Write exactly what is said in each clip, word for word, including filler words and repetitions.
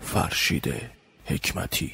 فرشید حکمتی.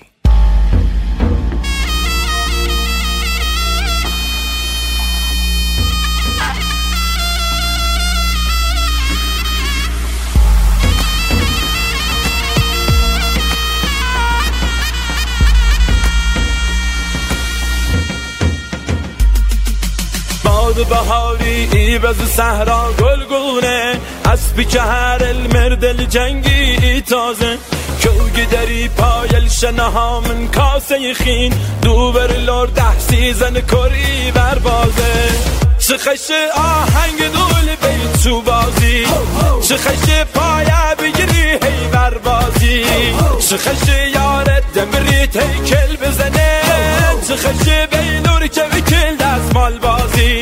باد بهاری ایبز صحرا گلگونه اسبی که هر المردل جنگی تازه کوگی دری پایل شنها من کاسه خین دوبر لور ده سیزن کری بر بازه چخش آهنگ دول بیت تو بازی چخش پایه بگیری هی بر بازی چخش یارت دمریت هی کل بزنه چخش بیلور که بکل دست مال بازی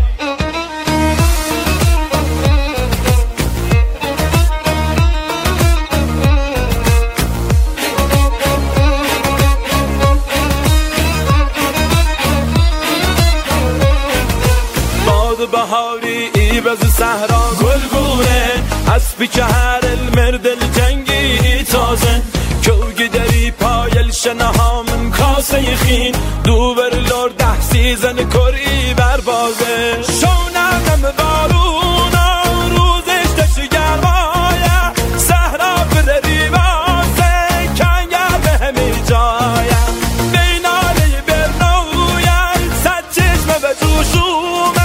بهاری ایبز صحرا گلگونه اسبی که هر المردل جنگی تازه کوگی دری پایل شنها من کاسه خین دوبر لور ده سیزن کری بر بازه شونم بارونا روزش دشت گرمایه صحرا برری بازه کنگر به همی جایه بیناله برنویه صد چشمه به جوشومه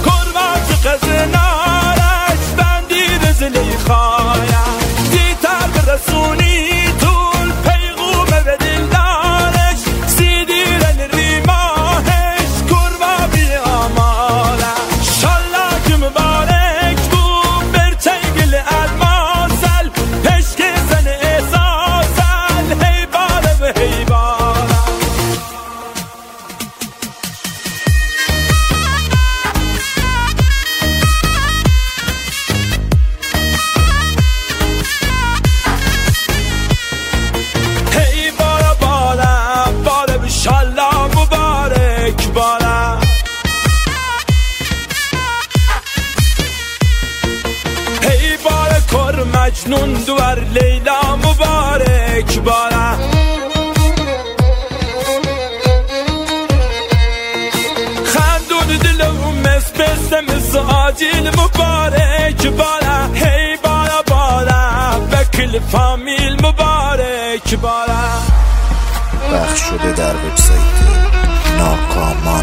نارش بندی رزلی خواهد دیتر برسونی طول پیغومه به دلدارش سیدیرن ریماهش کربا بی آمالش شالله که مبارک بود بر چنگل الماسل پشک زن احساسل هی باره و هی باره هی باره کر مجنون دوار لیلا مبارک باره خندون دلو مس بسته مس آجیل مبارک باره هی باره باره بکل فامیل مبارک باره. پخش شده در وبسایت ناکامان.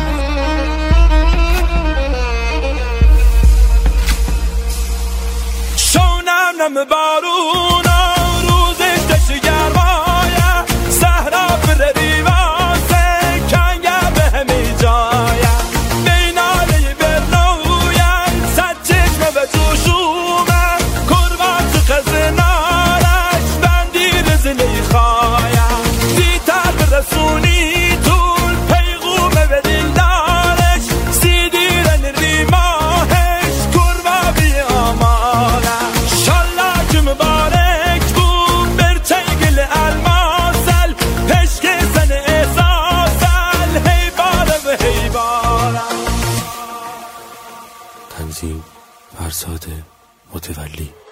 شونم نم بارونا روزش دشت گرمایه صحرا برری واسه کنگر به همی جایه بیناله برنویه صد چشمه به جوشومه کربان تو خزنارش بندی رزلی خواهد دیتر برسونی طول پیغومه به دلدارش سیدیرن ریماهش کربا بی آماله شالله که مبارک بود بر چنگل الماسل پشک زن احساسل هی باره و هی باره. تنظیم فرزاد متولی.